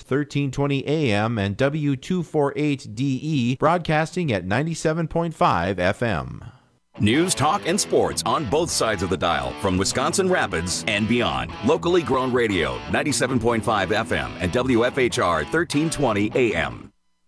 1320 AM and W248DE, broadcasting at 97.5 FM. News, talk, and sports on both sides of the dial from Wisconsin Rapids and beyond. Locally grown radio, 97.5 FM and WFHR 1320 AM.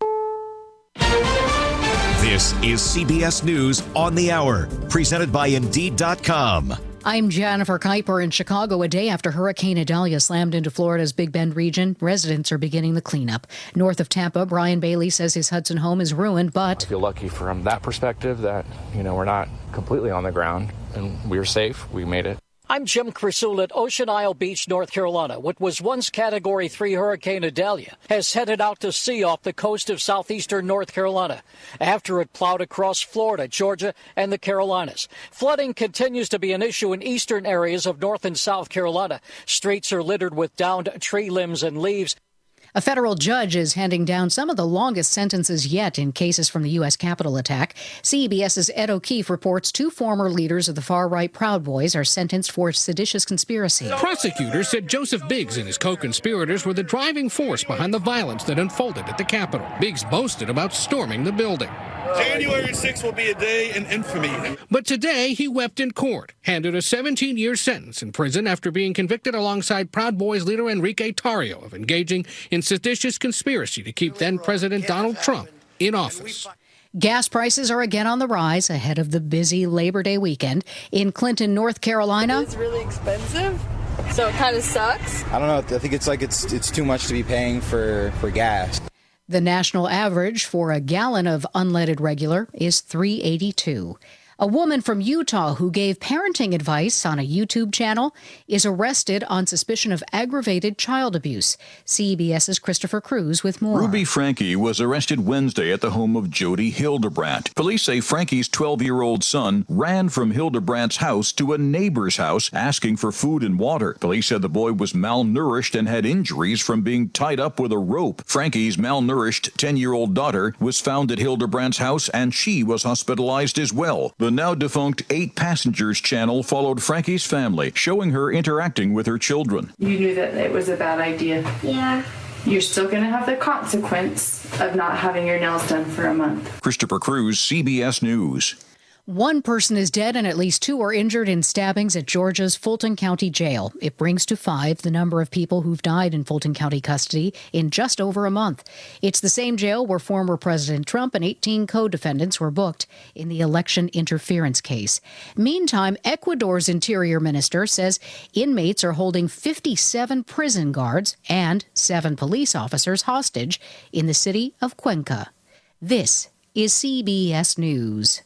This is CBS News on the Hour, presented by Indeed.com. I'm Jennifer Kuiper in Chicago. A day after Hurricane Idalia slammed into Florida's Big Bend region, residents are beginning the cleanup. North of Tampa, Brian Bailey says his Hudson home is ruined, but I feel lucky from that perspective that, we're not completely on the ground and we're safe. We made it. I'm Jim Crisul at Ocean Isle Beach, North Carolina. What was once Category 3 Hurricane Idalia has headed out to sea off the coast of southeastern North Carolina after it plowed across Florida, Georgia, and the Carolinas. Flooding continues to be an issue in eastern areas of North and South Carolina. Streets are littered with downed tree limbs and leaves. A federal judge is handing down some of the longest sentences yet in cases from the U.S. Capitol attack. CBS's Ed O'Keefe reports 2 former leaders of the far-right Proud Boys are sentenced for seditious conspiracy. Prosecutors said Joseph Biggs and his co-conspirators were the driving force behind the violence that unfolded at the Capitol. Biggs boasted about storming the building. January 6th will be a day in infamy. But today, he wept in court, handed a 17-year sentence in prison after being convicted alongside Proud Boys leader Enrique Tarrio of engaging in seditious conspiracy to keep then-President Donald Trump in office. Gas prices are again on the rise ahead of the busy Labor Day weekend. In Clinton, North Carolina, it's really expensive, so it kind of sucks. I don't know. I think it's too much to be paying for gas. the national average for a gallon of unleaded regular is $3.82. A woman from Utah who gave parenting advice on a YouTube channel is arrested on suspicion of aggravated child abuse. CBS's Christopher Cruz with more. Ruby Franke was arrested Wednesday at the home of Jody Hildebrandt. Police say Franke's 12-year-old son ran from Hildebrandt's house to a neighbor's house asking for food and water. Police said the boy was malnourished and had injuries from being tied up with a rope. Franke's malnourished 10-year-old daughter was found at Hildebrandt's house, and she was hospitalized as well. The now-defunct 8 Passengers channel followed Franke's family, showing her interacting with her children. You knew that it was a bad idea. Yeah. You're still going to have the consequence of not having your nails done for a month. Christopher Cruz, CBS News. 1 person is dead and at least 2 are injured in stabbings at Georgia's Fulton County Jail. It brings to 5 the number of people who've died in Fulton County custody in just over a month. It's the same jail where former President Trump and 18 co-defendants were booked in the election interference case. Meantime, Ecuador's interior minister says inmates are holding 57 prison guards and 7 police officers hostage in the city of Cuenca. This is CBS News.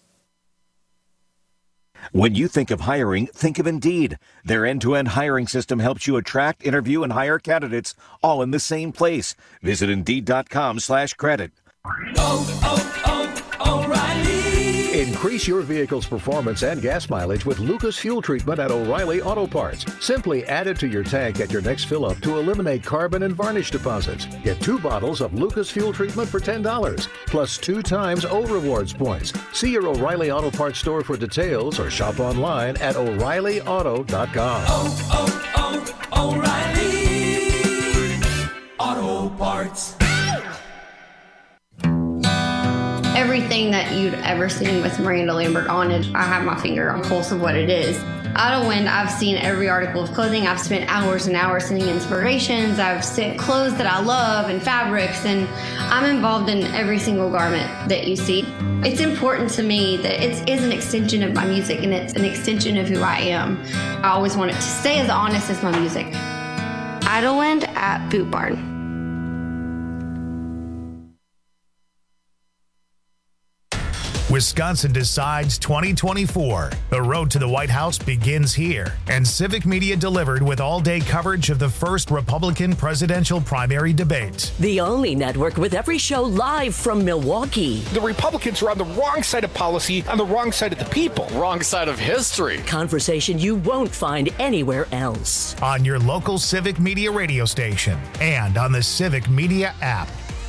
When you think of hiring, think of Indeed. Their end-to-end hiring system helps you attract, interview, and hire candidates all in the same place. Visit Indeed.com/credit. O'Reilly. Increase your vehicle's performance and gas mileage with Lucas Fuel Treatment at O'Reilly Auto Parts. Simply add it to your tank at your next fill-up to eliminate carbon and varnish deposits. Get 2 bottles of Lucas Fuel Treatment for $10, plus 2 times O Rewards points. See your O'Reilly Auto Parts store for details or shop online at O'Reilly Auto Parts. Everything that you'd ever seen with Miranda Lambert on it, I have my finger on the pulse of what it is. Idlewind, I've seen every article of clothing. I've spent hours and hours sending inspirations. I've sent clothes that I love and fabrics, and I'm involved in every single garment that you see. It's important to me that it is an extension of my music, and it's an extension of who I am. I always want it to stay as honest as my music. Idlewind at Boot Barn. Wisconsin Decides 2024. The road to the White House begins here, and Civic Media delivered with all-day coverage of the first Republican presidential primary debate. The only network with every show live from Milwaukee. The Republicans are on the wrong side of policy, on the wrong side of the people. Wrong side of history. Conversation you won't find anywhere else. On your local Civic Media radio station and on the Civic Media app.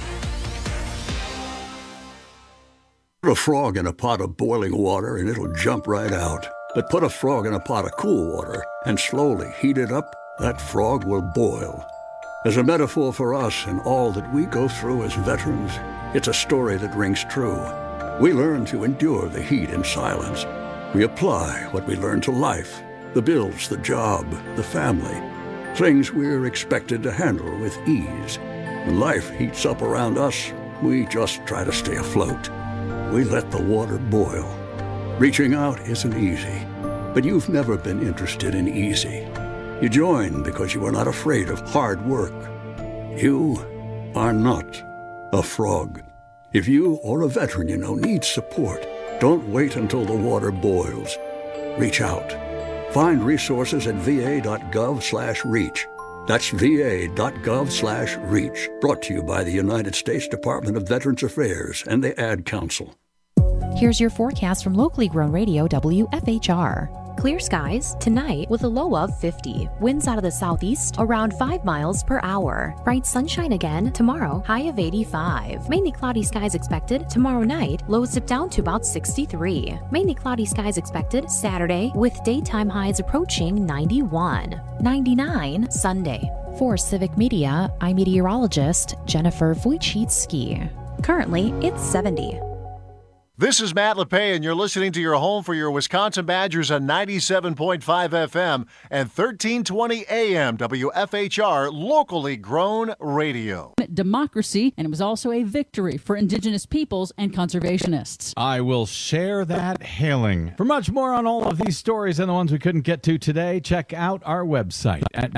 Put a frog in a pot of boiling water and it'll jump right out. But put a frog in a pot of cool water and slowly heat it up, that frog will boil. As a metaphor for us and all that we go through as veterans, it's a story that rings true. We learn to endure the heat in silence. We apply what we learn to life, the bills, the job, the family, things we're expected to handle with ease. When life heats up around us, we just try to stay afloat. We let the water boil. Reaching out isn't easy, but you've never been interested in easy. You join because you are not afraid of hard work. You are not a frog. If you or a veteran you know needs support, don't wait until the water boils. Reach out. Find resources at va.gov/reach. That's va.gov/reach. Brought to you by the United States Department of Veterans Affairs and the Ad Council. Here's your forecast from locally grown radio WFHR. Clear skies tonight with a low of 50. Winds out of the southeast around 5 miles per hour. Bright sunshine again tomorrow, high of 85. Mainly cloudy skies expected tomorrow night, lows dip down to about 63. Mainly cloudy skies expected Saturday with daytime highs approaching 91. 99 Sunday. For Civic Media, I'm meteorologist Jennifer Wojcicki. Currently, it's 70. This is Matt LePay, and you're listening to your home for your Wisconsin Badgers on 97.5 FM and 1320 AM WFHR, locally grown radio. Democracy, and it was also a victory for Indigenous peoples and conservationists. I will share that hailing. For much more on all of these stories and the ones we couldn't get to today, check out our website at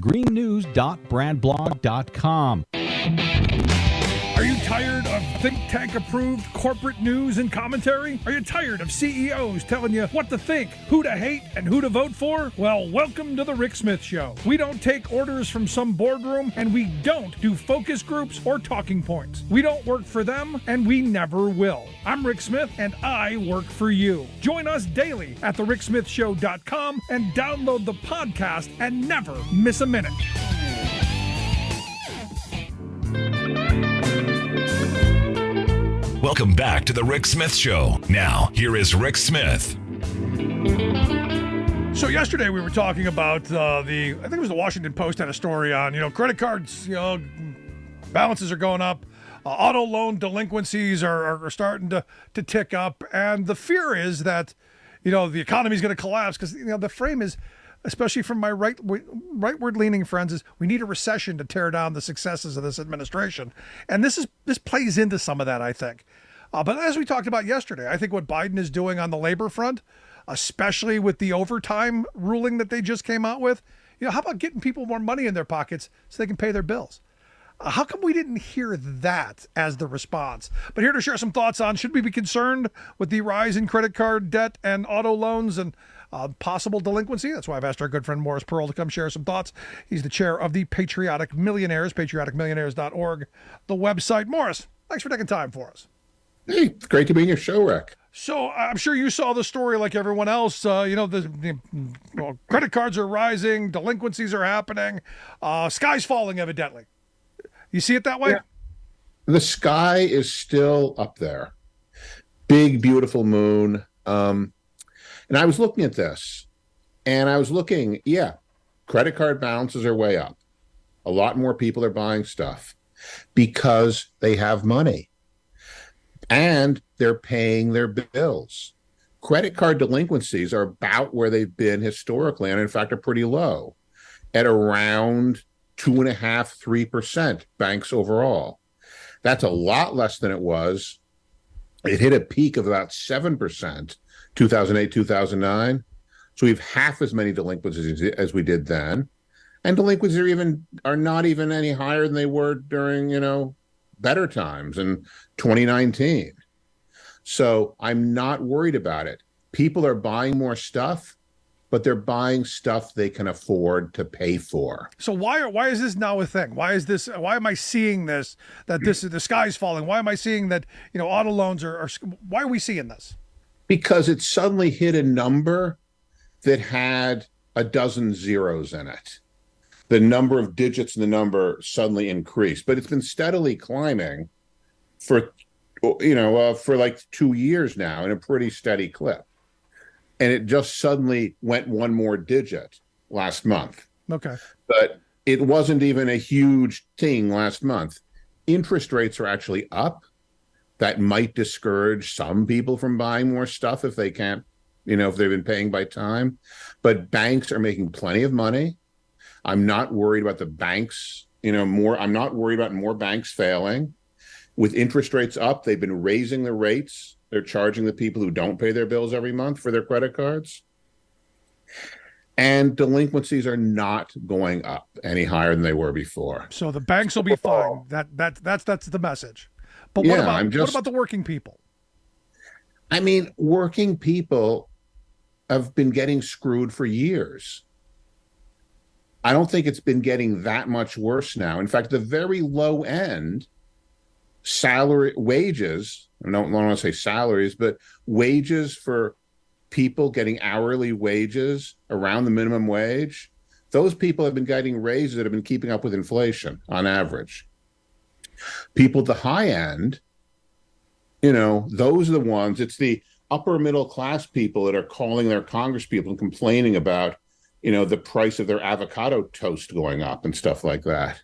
greennews.brandblog.com. Are you tired of think tank approved corporate news and commentary? Are you tired of CEOs telling you what to think, who to hate, and who to vote for? Well, welcome to the Rick Smith Show. We don't take orders from some boardroom, and we don't do focus groups or talking points. We don't work for them, and we never will. I'm Rick Smith, and I work for you. Join us daily at thericksmithshow.com and download the podcast and never miss a minute. Welcome back to the Rick Smith Show. Now, here is Rick Smith. So yesterday we were talking about I think it was the Washington Post had a story on, credit cards, balances are going up. Auto loan delinquencies are starting to tick up. And the fear is that, the economy is going to collapse because, the frame is, especially from my rightward-leaning friends, is we need a recession to tear down the successes of this administration. And this plays into some of that, I think. But as we talked about yesterday, I think what Biden is doing on the labor front, especially with the overtime ruling that they just came out with, how about getting people more money in their pockets so they can pay their bills? How come we didn't hear that as the response? But here to share some thoughts on, should we be concerned with the rise in credit card debt and auto loans and possible delinquency? That's why I've asked our good friend Morris Pearl to come share some thoughts. He's the chair of the Patriotic Millionaires, patrioticmillionaires.org, the website. Morris, thanks for taking time for us. Hey, it's great to be in your show, Rick. So I'm sure you saw the story like everyone else. The credit cards are rising, delinquencies are happening, sky's falling evidently. You see it that way? Yeah. The sky is still up there. Big, beautiful moon. And I was looking at this, and I was looking, credit card balances are way up. A lot more people are buying stuff because they have money. And they're paying their bills. Credit card delinquencies are about where they've been historically, and in fact are pretty low, at around 2.5-3% banks overall. That's a lot less than it was. It hit a peak of about 7%, 2008, 2009. So we have half as many delinquencies as we did then. And delinquencies are not even any higher than they were during, better times in 2019. So I'm not worried about it. People are buying more stuff, but they're buying stuff they can afford to pay for. So why is this now a thing? Why am I seeing this, that the sky's falling? Why am I seeing that, auto loans are why are we seeing this? Because it suddenly hit a number that had a dozen zeros in it. The number of digits in the number suddenly increased, but it's been steadily climbing for like 2 years now in a pretty steady clip. And it just suddenly went one more digit last month. Okay. But it wasn't even a huge thing last month. Interest rates are actually up. That might discourage some people from buying more stuff if they can't, if they've been paying by time. But banks are making plenty of money. I'm not worried about the banks, I'm not worried about more banks failing. With interest rates up, they've been raising the rates. They're charging the people who don't pay their bills every month for their credit cards. And delinquencies are not going up any higher than they were before. So the banks will be fine. That's the message. But what about the working people? I mean, working people have been getting screwed for years. I don't think it's been getting that much worse now. In fact, the very low end wages, I don't want to say salaries, but wages for people getting hourly wages around the minimum wage, those people have been getting raises that have been keeping up with inflation on average. People at the high end, those are the ones, it's the upper middle class people that are calling their Congress people and complaining about, the price of their avocado toast going up and stuff like that.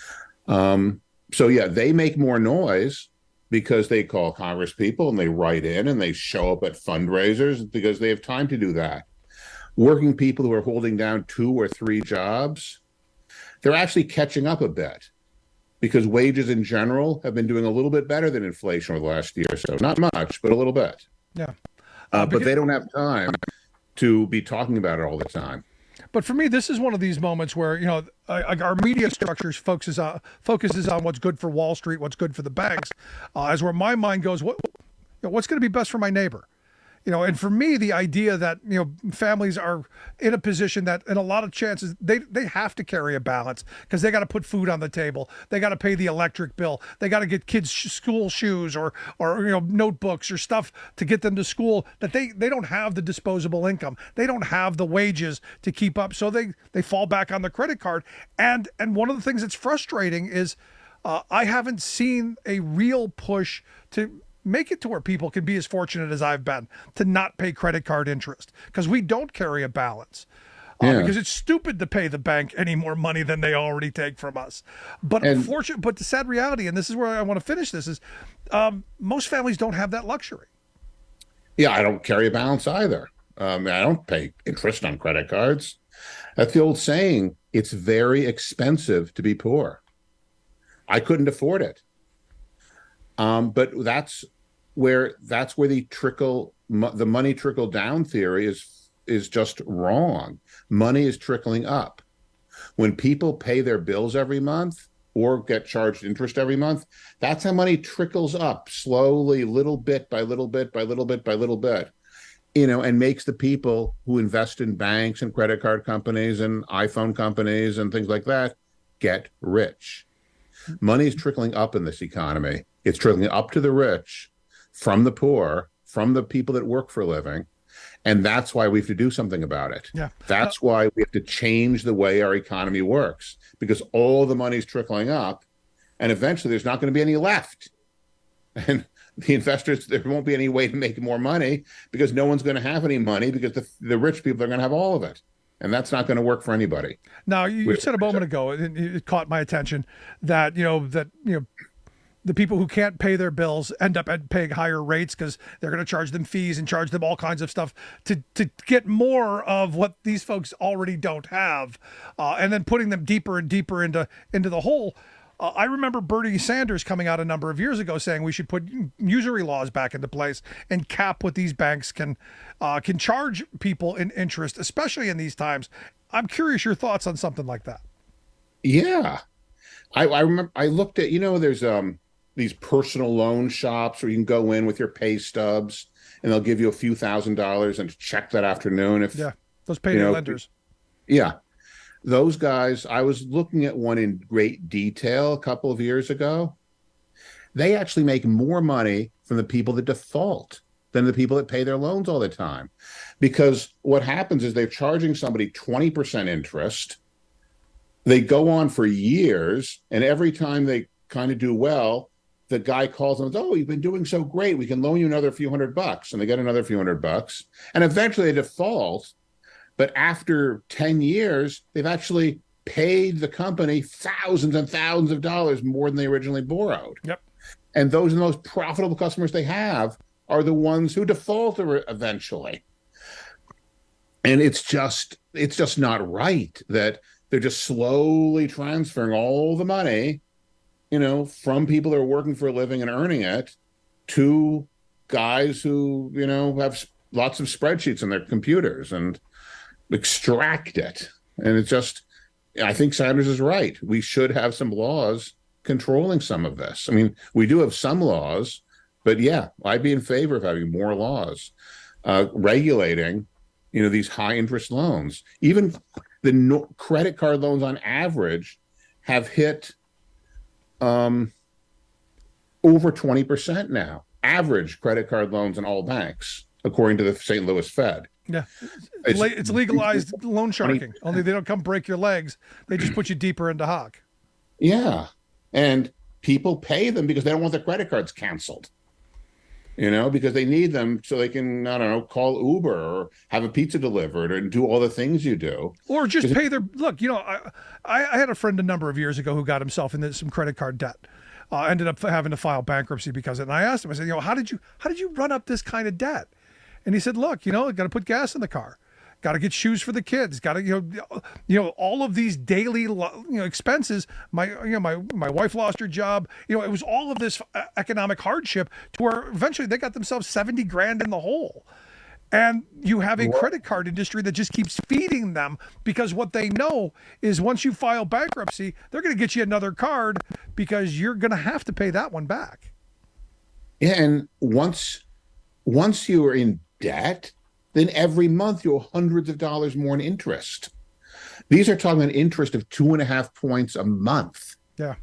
So yeah, they make more noise because they call Congress people and they write in and they show up at fundraisers because they have time to do that. Working people who are holding down 2 or 3 jobs, they're actually catching up a bit because wages in general have been doing a little bit better than inflation over the last year or so. Not much, but a little bit. Yeah. But they don't have time to be talking about it all the time. But for me, this is one of these moments where, our media structures focuses on what's good for Wall Street, what's good for the banks, as where my mind goes, what's going to be best for my neighbor? And for me, the idea that, families are in a position that in a lot of chances they have to carry a balance because they got to put food on the table. They got to pay the electric bill. They got to get kids school shoes or notebooks or stuff to get them to school that they don't have the disposable income. They don't have the wages to keep up. So they fall back on the credit card. And one of the things that's frustrating is I haven't seen a real push to make it to where people can be as fortunate as I've been to not pay credit card interest because we don't carry a balance. Because it's stupid to pay the bank any more money than they already take from us. But but the sad reality, and this is where I want to finish this, is most families don't have that luxury. Yeah, I don't carry a balance either. I don't pay interest on credit cards. That's the old saying, it's very expensive to be poor. I couldn't afford it. But that's where the money trickle down theory is just wrong. Money is trickling up. When people pay their bills every month or get charged interest every month, that's how money trickles up slowly, little bit by little bit by little bit by little bit, and makes the people who invest in banks and credit card companies and iPhone companies and things like that get rich. Money is trickling up in this economy. It's trickling up to the rich from the poor, from the people that work for a living. And that's why we have to do something about it. Yeah. That's why we have to change the way our economy works, because all the money's trickling up and eventually there's not going to be any left. And the investors, there won't be any way to make more money because no one's going to have any money because the rich people are going to have all of it. And that's not going to work for anybody. Now, you said a moment ago, and it caught my attention that, the people who can't pay their bills end up paying higher rates because they're going to charge them fees and charge them all kinds of stuff to get more of what these folks already don't have, and then putting them deeper and deeper into the hole. I remember Bernie Sanders coming out a number of years ago saying we should put usury laws back into place and cap what these banks can charge people in interest, especially in these times. I'm curious your thoughts on something like that. Yeah. I remember I looked at, there's these personal loan shops where you can go in with your pay stubs and they'll give you a few $1,000s and check that afternoon. Those payday lenders. Yeah. Those guys, I was looking at one in great detail a couple of years ago. They actually make more money from the people that default than the people that pay their loans all the time. Because what happens is they're charging somebody 20% interest. They go on for years, and every time they kind of do well, the guy calls them, oh, you've been doing so great. We can loan you another few $100. And they get another few $100. And eventually they default. But after 10 years, they've actually paid the company thousands and thousands of dollars more than they originally borrowed. Yep. And those are the most profitable customers they have are the ones who default eventually. And it's just not right that they're just slowly transferring all the money, from people that are working for a living and earning it to guys who, have lots of spreadsheets on their computers and extract it. And it's just, I think Sanders is right. We should have some laws controlling some of this. I mean, we do have some laws, but yeah, I'd be in favor of having more laws regulating, these high interest loans. Even the credit card loans on average have hit over 20% now. Average credit card loans in all banks, according to the St. Louis Fed. Yeah, it's legalized loan sharking. Only they don't come break your legs. They just put you deeper into hock. Yeah. And people pay them because they don't want their credit cards canceled, because they need them so they can, call Uber or have a pizza delivered and do all the things you do. Or just pay their, look, I had a friend a number of years ago who got himself into some credit card debt. Ended up having to file bankruptcy because of it. And I asked him, I said, how did you run up this kind of debt? And he said, look, got to put gas in the car. Got to get shoes for the kids. Got to, all of these daily, expenses. My wife lost her job. It was all of this economic hardship to where eventually they got themselves $70,000 in the hole. And you have a credit card industry that just keeps feeding them because what they know is once you file bankruptcy, they're going to get you another card because you're going to have to pay that one back. Yeah, and once you are in debt, then every month you'll hundreds of dollars more in interest. These are talking an interest of 2.5 points a month. Yeah.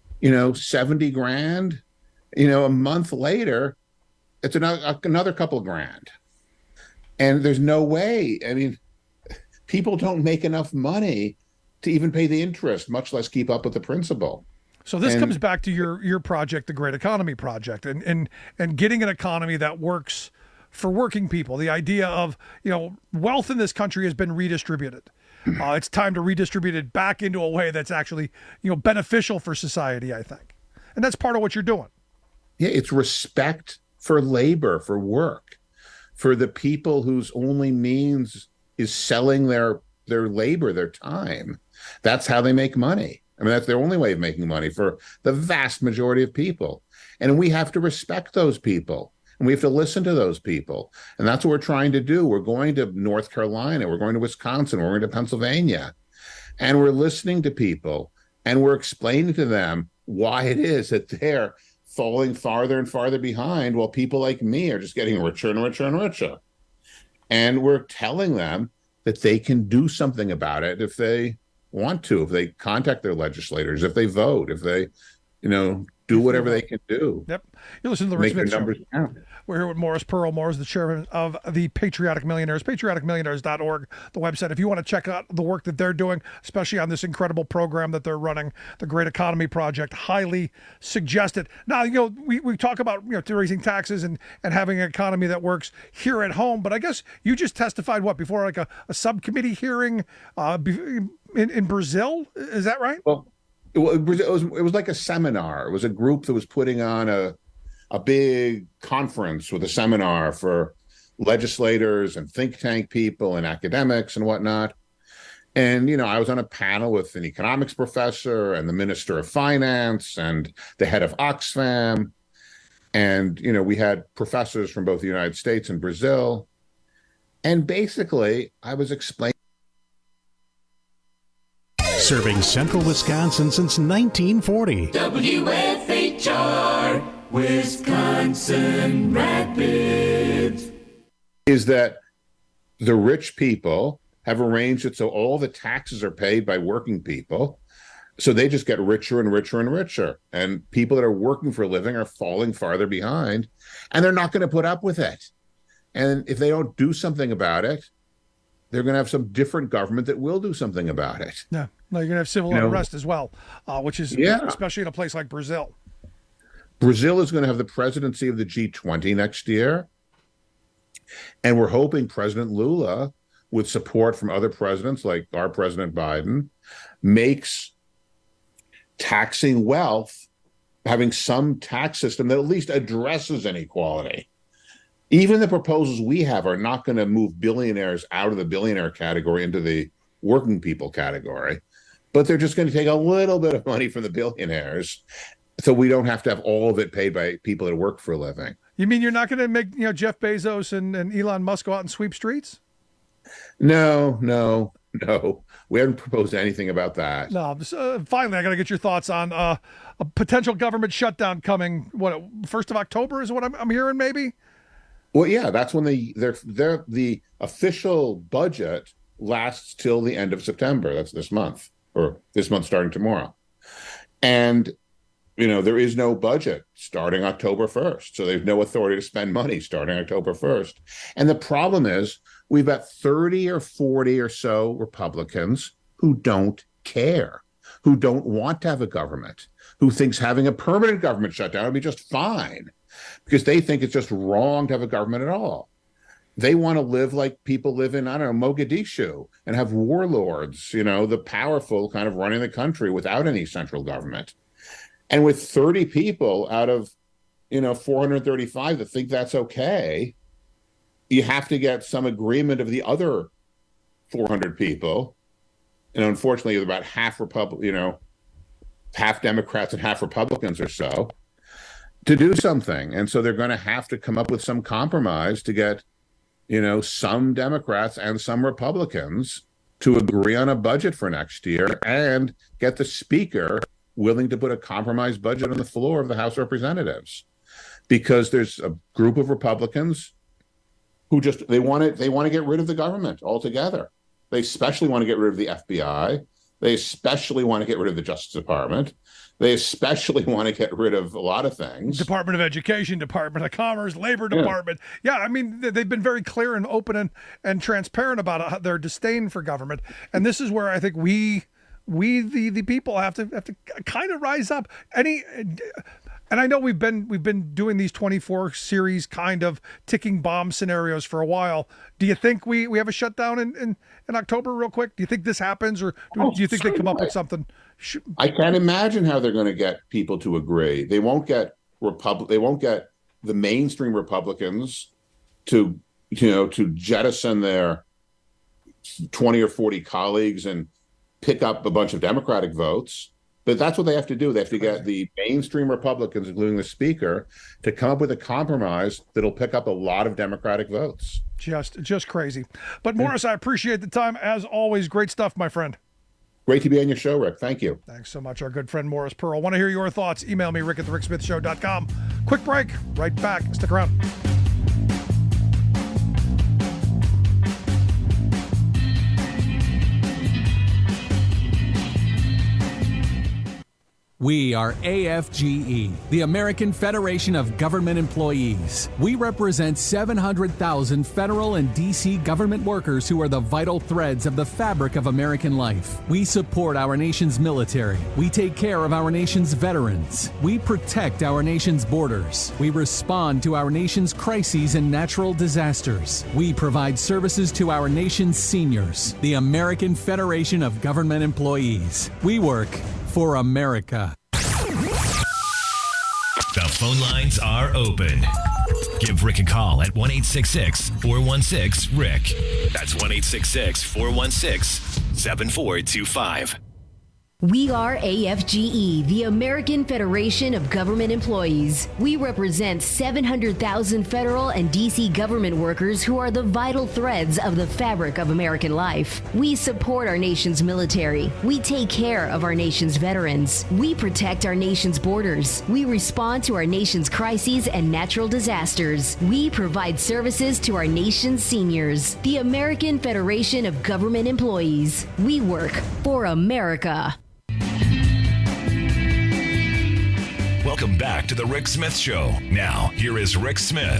$70,000, a month later, it's another couple grand. And there's no way. I mean, people don't make enough money to even pay the interest, much less keep up with the principal. So this comes back to your project, the Great Economy Project, and getting an economy that works for working people. The idea of, wealth in this country has been redistributed. It's time to redistribute it back into a way that's actually, beneficial for society, I think. And that's part of what you're doing. Yeah, it's respect for labor, for work, for the people whose only means is selling their labor, their time. That's how they make money. I mean, that's their only way of making money for the vast majority of people. And we have to respect those people. And we have to listen to those people. And that's what we're trying to do. We're going to North Carolina. We're going to Wisconsin. We're going to Pennsylvania. And we're listening to people. And we're explaining to them why it is that they're falling farther and farther behind while people like me are just getting richer and richer and richer. And we're telling them that they can do something about it if they want to, if they contact their legislators, if they vote, if they, do whatever they can do. Yep. You listen to the Rick Smith Show. We're here with Morris Pearl. Morris, the chairman of the Patriotic Millionaires, patrioticmillionaires.org, the website. If you want to check out the work that they're doing, especially on this incredible program that they're running, the Great Economy Project, highly suggested. Now, we talk about, raising taxes and having an economy that works here at home, but I guess you just testified, before like a subcommittee hearing in Brazil? Is that right? Well, it was like a seminar. It was a group that was putting on a big conference with a seminar for legislators and think tank people and academics and whatnot. And, I was on a panel with an economics professor and the Minister of Finance and the head of Oxfam. And, we had professors from both the United States and Brazil. And basically, I was explaining. Serving central Wisconsin since 1940. WFHR, Wisconsin Rapids. Is that the rich people have arranged it so all the taxes are paid by working people. So they just get richer and richer and richer. And people that are working for a living are falling farther behind. And they're not going to put up with it. And if they don't do something about it, they're going to have some different government that will do something about it. Yeah. No, you're going to have civil unrest as well, which is especially in a place like Brazil. Brazil is going to have the presidency of the G20 next year. And we're hoping President Lula with support from other presidents like our President Biden, makes taxing wealth, having some tax system that at least addresses inequality. Even the proposals we have are not going to move billionaires out of the billionaire category into the working people category, but they're just going to take a little bit of money from the billionaires so we don't have to have all of it paid by people that work for a living. You mean you're not going to make Jeff Bezos and Elon Musk go out and sweep streets? No. We haven't proposed anything about that. No. Finally, I got to get your thoughts on a potential government shutdown coming. What, 1st of October is what I'm hearing, maybe? Well, yeah, that's when the official budget lasts till the end of September. That's this month, or this month starting tomorrow. And there is no budget starting October 1st. So there's no authority to spend money starting October 1st. And the problem is we've got 30 or 40 or so Republicans who don't care, who don't want to have a government, who thinks having a permanent government shutdown would be just fine because they think it's just wrong to have a government at all. They want to live like people live in, Mogadishu and have warlords, the powerful kind of running the country without any central government. And with 30 people out of, 435 that think that's okay, you have to get some agreement of the other 400 people. And unfortunately, about half half Democrats and half Republicans or so, to do something. And so they're going to have to come up with some compromise to get, some Democrats and some Republicans to agree on a budget for next year and get the speaker willing to put a compromised budget on the floor of the House of Representatives, because there's a group of Republicans who they want to get rid of the government altogether. They especially want to get rid of the FBI. They especially want to get rid of the Justice Department. They especially want to get rid of a lot of things. Department of Education, Department of Commerce, Labor Department. Yeah, I mean, they've been very clear and open and transparent about their disdain for government. And this is where I think we the people have to kind of rise up. And I know we've been doing these 24 series kind of ticking bomb scenarios for a while. Do you think we have a shutdown in October real quick? Do you think this happens, or do you think they come up with something? I can't imagine how they're going to get people to agree. They won't get the mainstream Republicans to jettison their 20 or 40 colleagues and pick up a bunch of Democratic votes. But that's what they have to do. They have to get the mainstream Republicans, including the speaker, to come up with a compromise that'll pick up a lot of Democratic votes. Just crazy. But Morris, I appreciate the time. As always, great stuff, my friend. Great to be on your show, Rick. Thank you. Thanks so much, our good friend Morris Pearl. Want to hear your thoughts? Email me, rick@thericksmithshow.com. Quick break. Right back. Stick around. We are AFGE, the American Federation of Government Employees. We represent 700,000 federal and D.C. government workers who are the vital threads of the fabric of American life. We support our nation's military. We take care of our nation's veterans. We protect our nation's borders. We respond to our nation's crises and natural disasters. We provide services to our nation's seniors. The American Federation of Government Employees. We work for America. The phone lines are open. Give Rick a call at 1-866-416-RICK. That's 1-866-416-7425. We are AFGE, the American Federation of Government Employees. We represent 700,000 federal and D.C. government workers who are the vital threads of the fabric of American life. We support our nation's military. We take care of our nation's veterans. We protect our nation's borders. We respond to our nation's crises and natural disasters. We provide services to our nation's seniors. The American Federation of Government Employees. We work for America. Welcome back to the Rick Smith Show. Now, here is Rick Smith.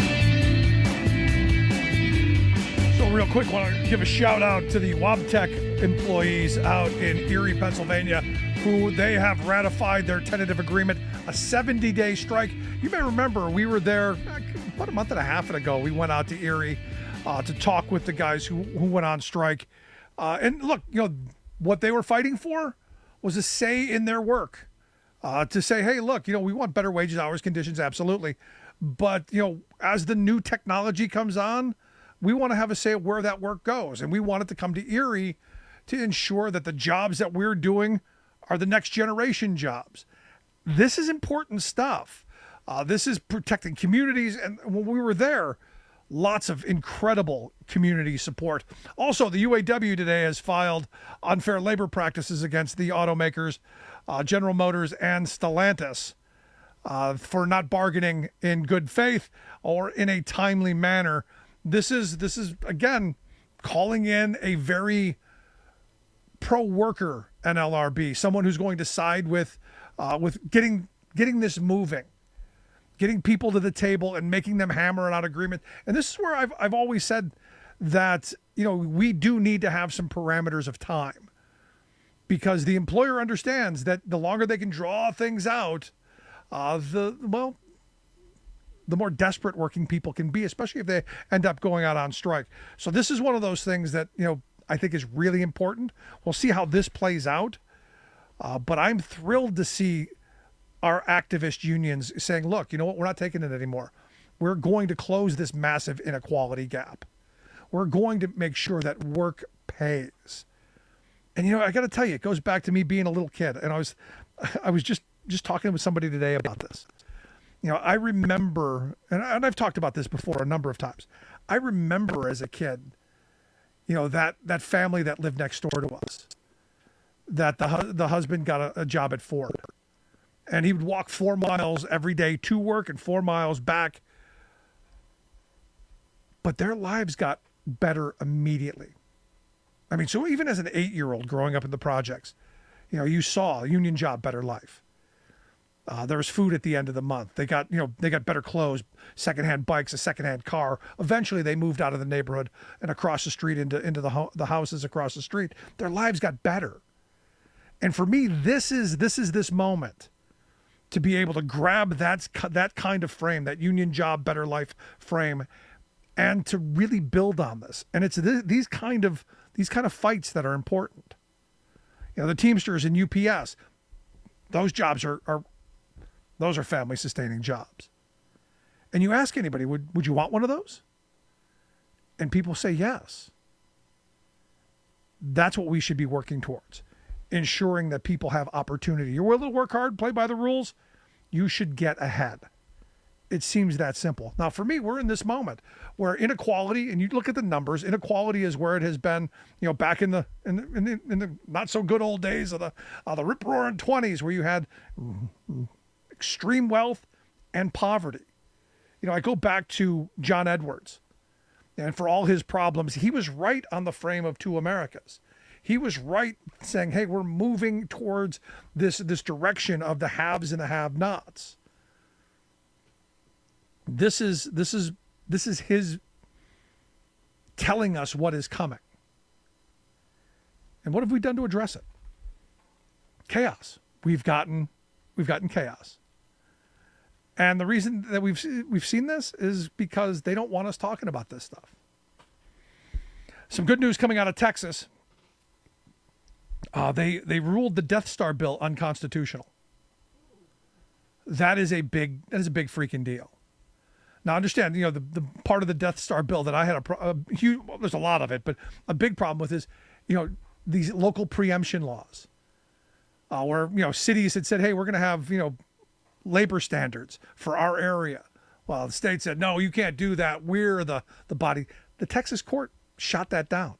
So real quick, I want to give a shout out to the Wabtec employees out in Erie, Pennsylvania, who they have ratified their tentative agreement, a 70-day strike. You may remember we were there about a month and a half ago. We went out to Erie to talk with the guys who went on strike. And look, what they were fighting for was a say in their work. To say, hey, look, we want better wages, hours, conditions, absolutely. But, as the new technology comes on, we want to have a say of where that work goes. And we want it to come to Erie to ensure that the jobs that we're doing are the next generation jobs. This is important stuff. This is protecting communities. And when we were there, lots of incredible community support. Also, the UAW today has filed unfair labor practices against the automakers, General Motors and Stellantis, for not bargaining in good faith or in a timely manner. This is again calling in a very pro-worker NLRB, someone who's going to side with getting this moving, getting people to the table and making them hammer out agreement. And this is where I've always said that we do need to have some parameters of time, because the employer understands that the longer they can draw things out, the more desperate working people can be, especially if they end up going out on strike. So this is one of those things that, I think is really important. We'll see how this plays out. But I'm thrilled to see our activist unions saying, look, you know what? We're not taking it anymore. We're going to close this massive inequality gap. We're going to make sure that work pays. And, I got to tell you, it goes back to me being a little kid. And I was just talking with somebody today about this. I remember, and I've talked about this before a number of times. I remember as a kid, that family that lived next door to us, that the husband got a job at Ford, and he would walk 4 miles every day to work and 4 miles back. But their lives got better immediately. I mean, so even as an 8-year-old growing up in the projects, you saw a union job, better life. There was food at the end of the month. They got better clothes, secondhand bikes, a secondhand car. Eventually, they moved out of the neighborhood and across the street into the houses across the street. Their lives got better. And for me, this is this moment to be able to grab that kind of frame, that union job, better life frame, and to really build on this. And it's these kind of fights that are important. The Teamsters and UPS, those jobs those are family sustaining jobs. And you ask anybody, would you want one of those? And people say yes. That's what we should be working towards, ensuring that people have opportunity. You're willing to work hard, play by the rules, you should get ahead. It seems that simple. Now, for me, we're in this moment where inequality, and you look at the numbers, inequality is where it has been, back in the not so good old days of the rip-roaring 20s, where you had extreme wealth and poverty. I go back to John Edwards, and for all his problems, he was right on the frame of two Americas. He was right saying, hey, we're moving towards this direction of the haves and the have-nots. This is his telling us what is coming. And what have we done to address it? Chaos. We've gotten chaos. And the reason that we've seen this is because they don't want us talking about this stuff. Some good news coming out of Texas. They ruled the Death Star bill unconstitutional. That is a big freaking deal. Now, understand, the part of the Death Star bill that I had a huge, there's a lot of it, but a big problem with is, these local preemption laws, where, cities had said, hey, we're going to have, labor standards for our area. Well, the state said, no, you can't do that. We're the body. The Texas court shot that down.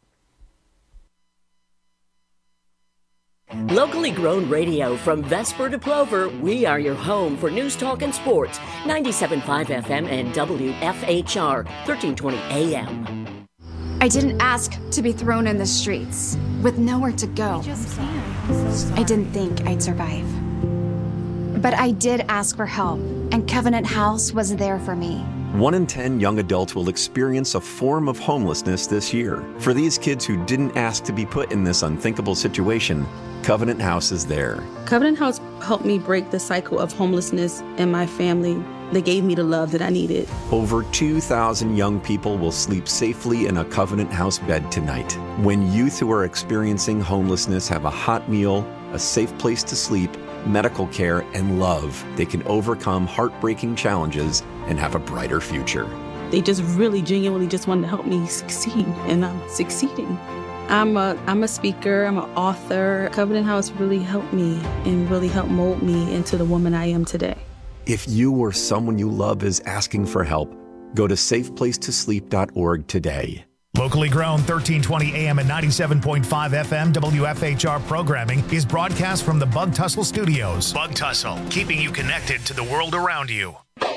Locally grown radio from Vesper to Plover, we are your home for news, talk, and sports. 97.5 FM and WFHR, 1320 AM. I didn't ask to be thrown in the streets with nowhere to go. I didn't think I'd survive. But I did ask for help, and Covenant House was there for me. 1 in 10 young adults will experience a form of homelessness this year. For these kids who didn't ask to be put in this unthinkable situation, Covenant House is there. Covenant House helped me break the cycle of homelessness in my family. They gave me the love that I needed. Over 2,000 young people will sleep safely in a Covenant House bed tonight. When youth who are experiencing homelessness have a hot meal, a safe place to sleep, medical care, and love, they can overcome heartbreaking challenges and have a brighter future. They just really genuinely just wanted to help me succeed, and I'm succeeding. I'm a speaker, I'm an author. Covenant House really helped me and really helped mold me into the woman I am today. If you or someone you love is asking for help, go to safeplacetosleep.org today. Locally grown 1320 AM and 97.5 FM WFHR programming is broadcast from the Bug Tussle Studios. Bug Tussle, keeping you connected to the world around you.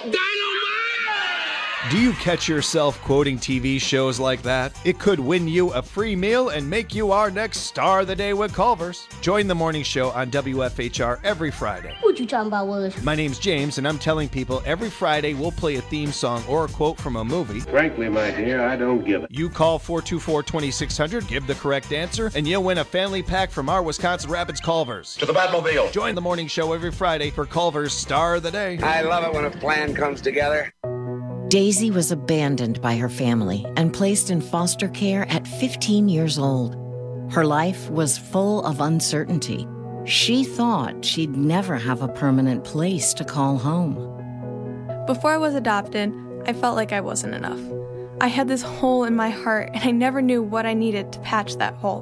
Do you catch yourself quoting TV shows like that? It could win you a free meal and make you our next Star of the Day with Culver's. Join the morning show on WFHR every Friday. What you talking about, Willis? My name's James, and I'm telling people every Friday we'll play a theme song or a quote from a movie. Frankly, my dear, I don't give it. You call 424-2600, give the correct answer, and you'll win a family pack from our Wisconsin Rapids Culver's. To the Batmobile. Join the morning show every Friday for Culver's Star of the Day. I love it when a plan comes together. Daisy was abandoned by her family and placed in foster care at 15 years old. Her life was full of uncertainty. She thought she'd never have a permanent place to call home. Before I was adopted, I felt like I wasn't enough. I had this hole in my heart, and I never knew what I needed to patch that hole.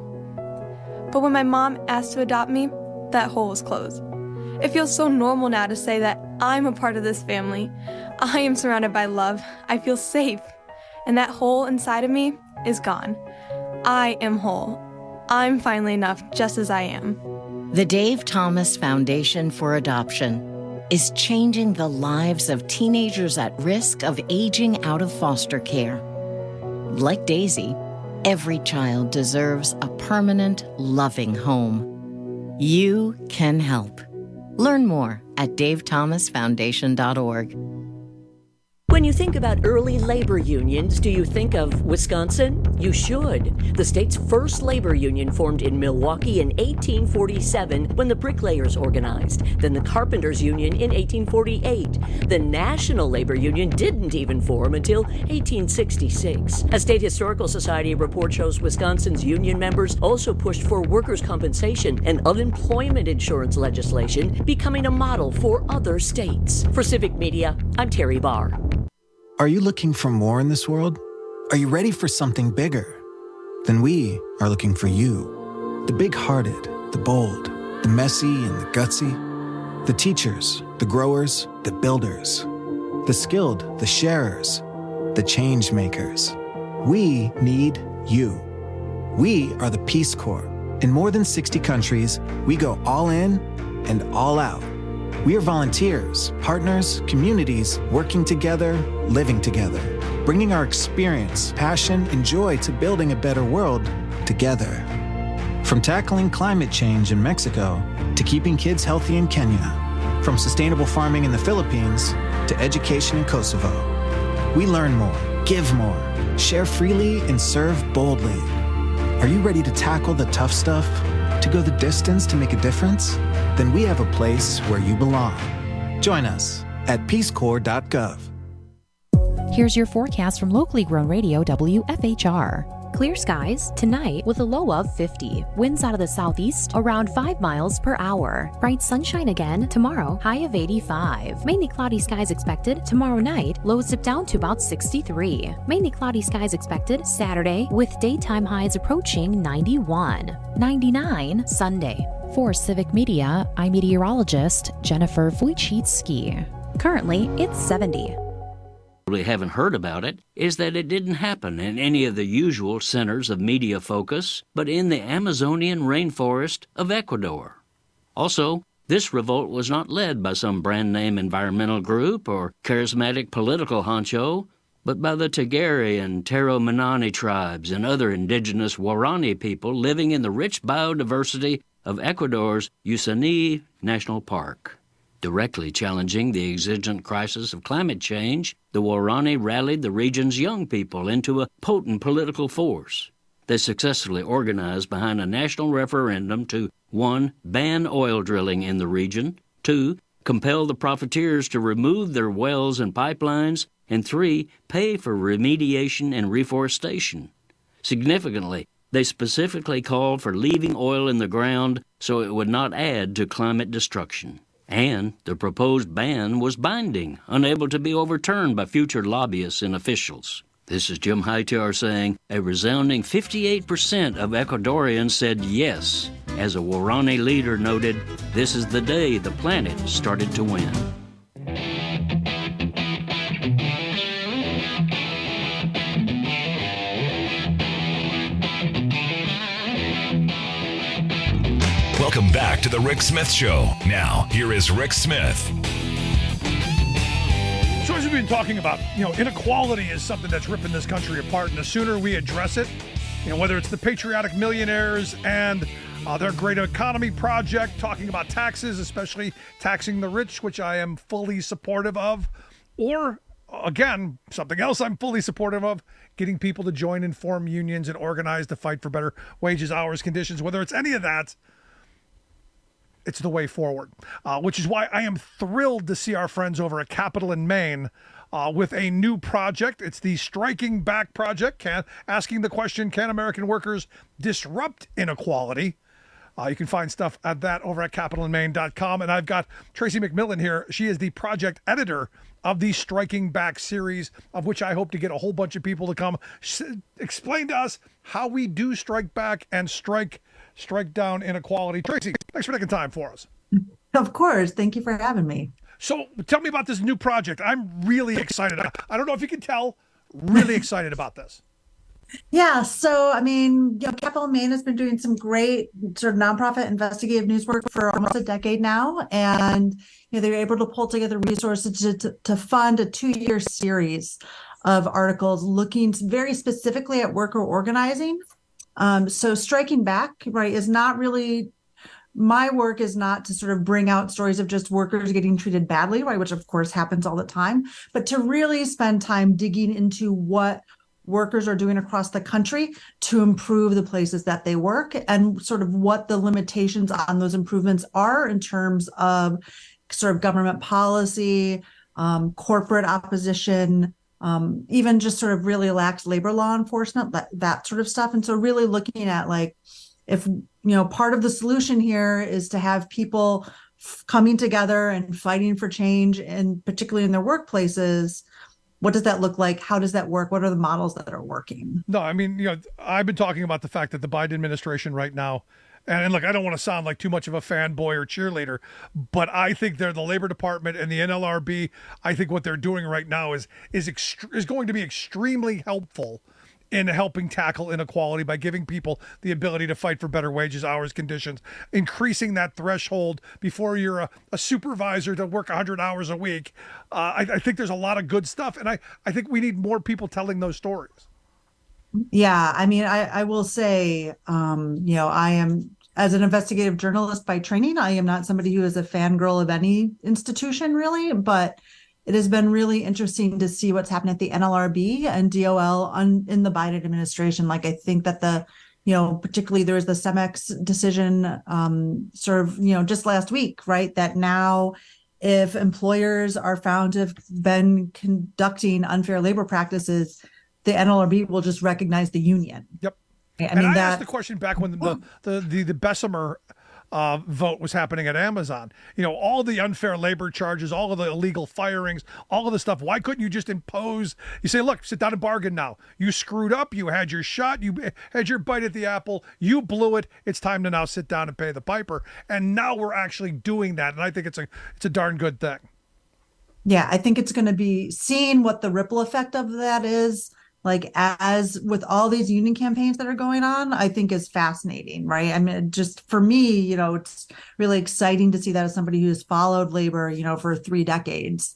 But when my mom asked to adopt me, that hole was closed. It feels so normal now to say that I'm a part of this family. I am surrounded by love. I feel safe. And that hole inside of me is gone. I am whole. I'm finally enough just as I am. The Dave Thomas Foundation for Adoption is changing the lives of teenagers at risk of aging out of foster care. Like Daisy, every child deserves a permanent, loving home. You can help. Learn more at davethomasfoundation.org. When you think about early labor unions, do you think of Wisconsin? You should. The state's first labor union formed in Milwaukee in 1847 when the bricklayers organized. Then the carpenters union in 1848. The National Labor Union didn't even form until 1866. A State Historical Society report shows Wisconsin's union members also pushed for workers' compensation and unemployment insurance legislation, becoming a model for other states. For Civic Media, I'm Terry Barr. Are you looking for more in this world? Are you ready for something bigger? Then we are looking for you. The big-hearted, the bold, the messy and the gutsy. The teachers, the growers, the builders. The skilled, the sharers, the change makers. We need you. We are the Peace Corps. In more than 60 countries, we go all in and all out. We are volunteers, partners, communities, working together, living together, bringing our experience, passion, and joy to building a better world together. From tackling climate change in Mexico to keeping kids healthy in Kenya, from sustainable farming in the Philippines to education in Kosovo. We learn more, give more, share freely, and serve boldly. Are you ready to tackle the tough stuff? To go the distance to make a difference? Then we have a place where you belong. Join us at peacecorps.gov. Here's your forecast from locally grown radio WFHR. Clear skies tonight with a low of 50. Winds out of the southeast around 5 miles per hour. Bright sunshine again tomorrow, high of 85. Mainly cloudy skies expected tomorrow night, lows dip down to about 63. Mainly cloudy skies expected Saturday with daytime highs approaching 91. 99 Sunday. For Civic Media, I'm meteorologist Jennifer Wojcicki. Currently, it's 70. We haven't heard about it is that it didn't happen in any of the usual centers of media focus, but in the Amazonian rainforest of Ecuador. Also, this revolt was not led by some brand-name environmental group or charismatic political honcho, but by the Tagari and Taromanani tribes and other indigenous Waorani people living in the rich biodiversity of Ecuador's Usani National Park. Directly challenging the exigent crisis of climate change, the Waorani rallied the region's young people into a potent political force. They successfully organized behind a national referendum to 1. Ban oil drilling in the region, 2. compel the profiteers to remove their wells and pipelines, and 3, pay for remediation and reforestation. Significantly, they specifically called for leaving oil in the ground so it would not add to climate destruction. And the proposed ban was binding, unable to be overturned by future lobbyists and officials. This is Jim Hightower saying a resounding 58% of Ecuadorians said yes. As a Waorani leader noted, this is the day the planet started to win. Welcome back to the Rick Smith Show. Now, here is Rick Smith. So as we've been talking about, inequality is something that's ripping this country apart, and the sooner we address it, whether it's the patriotic millionaires and their great economy project, talking about taxes, especially taxing the rich, which I am fully supportive of, or, again, something else I'm fully supportive of, getting people to join and form unions and organize to fight for better wages, hours, conditions, whether it's any of that, it's the way forward, which is why I am thrilled to see our friends over at Capital in Maine with a new project. It's the Striking Back Project, asking the question, can American workers disrupt inequality? You can find stuff at that over at capitalinmaine.com. And I've got Tracy McMillan here. She is the project editor of the Striking Back series, of which I hope to get a whole bunch of people to come explain to us how we do strike back and strike down inequality. Tracy, thanks for taking time for us. Of course. Thank you for having me. So tell me about this new project. I'm really excited. I don't know if you can tell, really excited about this. Yeah. So, Capital in Maine has been doing some great sort of nonprofit investigative news work for almost a decade now. And, they were able to pull together resources to fund a 2-year series of articles looking very specifically at worker organizing. So striking back, right, is not really, my work is not to sort of bring out stories of just workers getting treated badly, right, which of course happens all the time, but to really spend time digging into what workers are doing across the country to improve the places that they work and sort of what the limitations on those improvements are in terms of sort of government policy, corporate opposition, even just sort of really lax labor law enforcement, that sort of stuff. And so really looking at if, part of the solution here is to have people coming together and fighting for change, and particularly in their workplaces, what does that look like? How does that work? What are the models that are working? No, I've been talking about the fact that the Biden administration right now, and look, I don't want to sound like too much of a fanboy or cheerleader, but I think they're the Labor Department and the NLRB. I think what they're doing right now is going to be extremely helpful in helping tackle inequality by giving people the ability to fight for better wages, hours, conditions, increasing that threshold before you're a supervisor to work 100 hours a week. I think there's a lot of good stuff, and I think we need more people telling those stories. Yeah, I will say, I am, as an investigative journalist by training, I am not somebody who is a fangirl of any institution really, but it has been really interesting to see what's happened at the NLRB and DOL in the Biden administration. I think that particularly there was the CEMEX decision just last week, right? That now if employers are found to have been conducting unfair labor practices, the NLRB will just recognize the union. Yep. I asked the question back when the Bessemer vote was happening at Amazon. All the unfair labor charges, all of the illegal firings, all of the stuff. Why couldn't you just impose? You say, look, sit down and bargain now. You screwed up. You had your shot. You had your bite at the apple. You blew it. It's time to now sit down and pay the piper. And now we're actually doing that. And I think it's a darn good thing. Yeah, I think it's going to be seeing what the ripple effect of that is. As with all these union campaigns that are going on, I think is fascinating, right? Just for me, it's really exciting to see that as somebody who's followed labor, for 3 decades,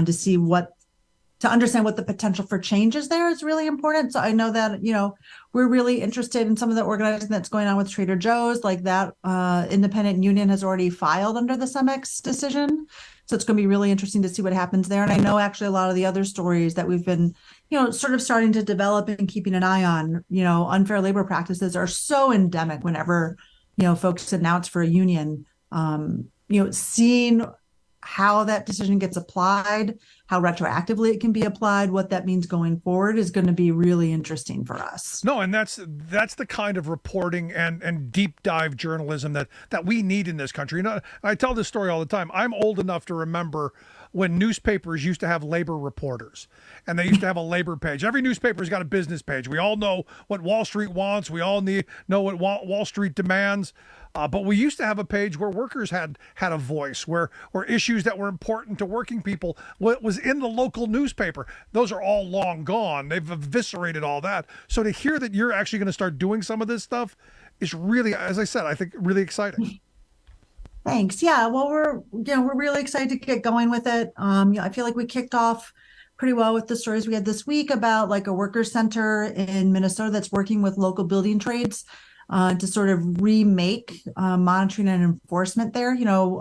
to understand what the potential for change is there is really important. So I know that, we're really interested in some of the organizing that's going on with Trader Joe's, that independent union has already filed under the CEMEX decision. So it's going to be really interesting to see what happens there. And I know actually a lot of the other stories that we've been, sort of starting to develop and keeping an eye on, unfair labor practices are so endemic whenever, folks announce for a union, seeing how that decision gets applied, how retroactively it can be applied, what that means going forward is going to be really interesting for us. No, and that's the kind of reporting and deep dive journalism that we need in this country. I tell this story all the time. I'm old enough to remember when newspapers used to have labor reporters, and they used to have a labor page. Every newspaper's got a business page. We all know what Wall Street wants. We all know what Wall Street demands. But we used to have a page where workers had a voice, where issues that were important to working people was in the local newspaper. Those are all long gone. They've eviscerated all that. So to hear that you're actually going to start doing some of this stuff is really, as I said, I think really exciting. Thanks. Yeah. Well, we're really excited to get going with it. I feel like we kicked off pretty well with the stories we had this week about like a worker center in Minnesota that's working with local building trades to sort of remake monitoring and enforcement there.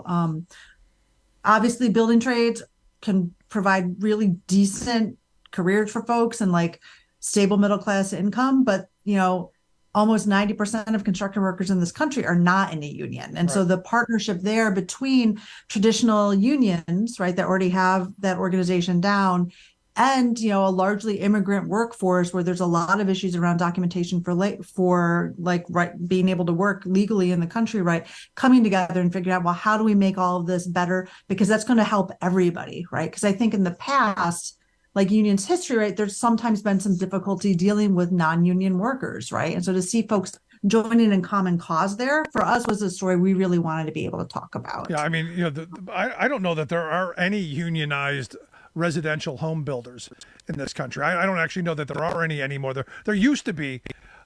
Obviously building trades can provide really decent careers for folks and like stable middle class income, but almost 90% of construction workers in this country are not in a union. And so the partnership there between traditional unions, right, that already have that organization down, and a largely immigrant workforce where there's a lot of issues around documentation for being able to work legally in the country, right, coming together and figuring out, well, how do we make all of this better? Because that's going to help everybody, right? Because I think in the past, like unions history, right, there's sometimes been some difficulty dealing with non-union workers, right? And so to see folks joining in common cause there, for us, was a story we really wanted to be able to talk about. Yeah, I mean, I don't know that there are any unionized residential home builders in this country. I don't actually know that there are any anymore. There used to be.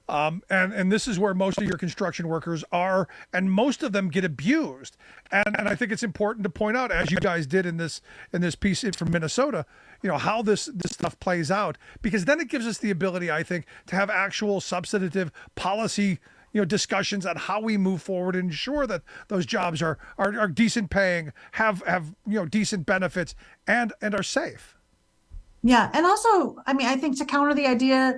And this is where most of your construction workers are, and most of them get abused. And I think it's important to point out, as you guys did in this piece from Minnesota, how this stuff plays out, because then it gives us the ability, I think, to have actual substantive policy discussions on how we move forward and ensure that those jobs are decent paying, have decent benefits, and are safe. Yeah, and also, I mean, I think to counter the idea,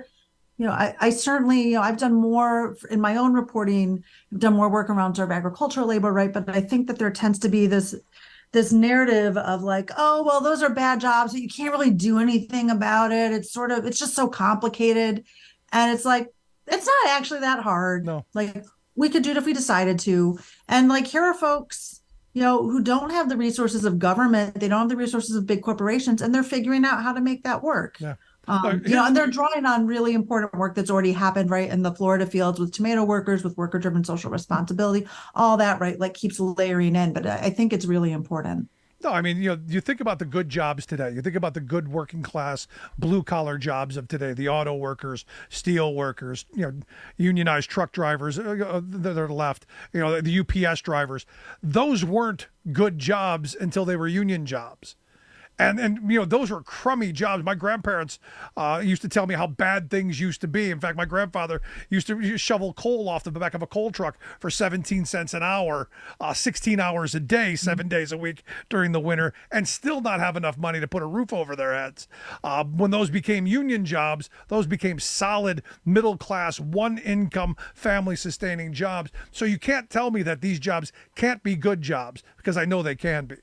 I certainly, I've done more in my own reporting, I've done more work around sort of agricultural labor, right? But I think that there tends to be this narrative of like, oh, well, those are bad jobs, but you can't really do anything about it. It's just so complicated. And it's like, it's not actually that hard. No. Like, we could do it if we decided to. And like, here are folks, who don't have the resources of government. They don't have the resources of big corporations, and they're figuring out how to make that work. Yeah. And they're drawing on really important work that's already happened, right, in the Florida fields with tomato workers, with worker-driven social responsibility, all that, right, like keeps layering in. But I think it's really important. No, I mean, you think about the good jobs today. You think about the good working class, blue collar jobs of today, the auto workers, steel workers, unionized truck drivers that are left, the UPS drivers. Those weren't good jobs until they were union jobs. And those were crummy jobs. My grandparents used to tell me how bad things used to be. In fact, my grandfather used to shovel coal off the back of a coal truck for 17 cents an hour, 16 hours a day, 7 days a week during the winter, and still not have enough money to put a roof over their heads. When those became union jobs, those became solid middle class, one income, family sustaining jobs. So you can't tell me that these jobs can't be good jobs, because I know they can be.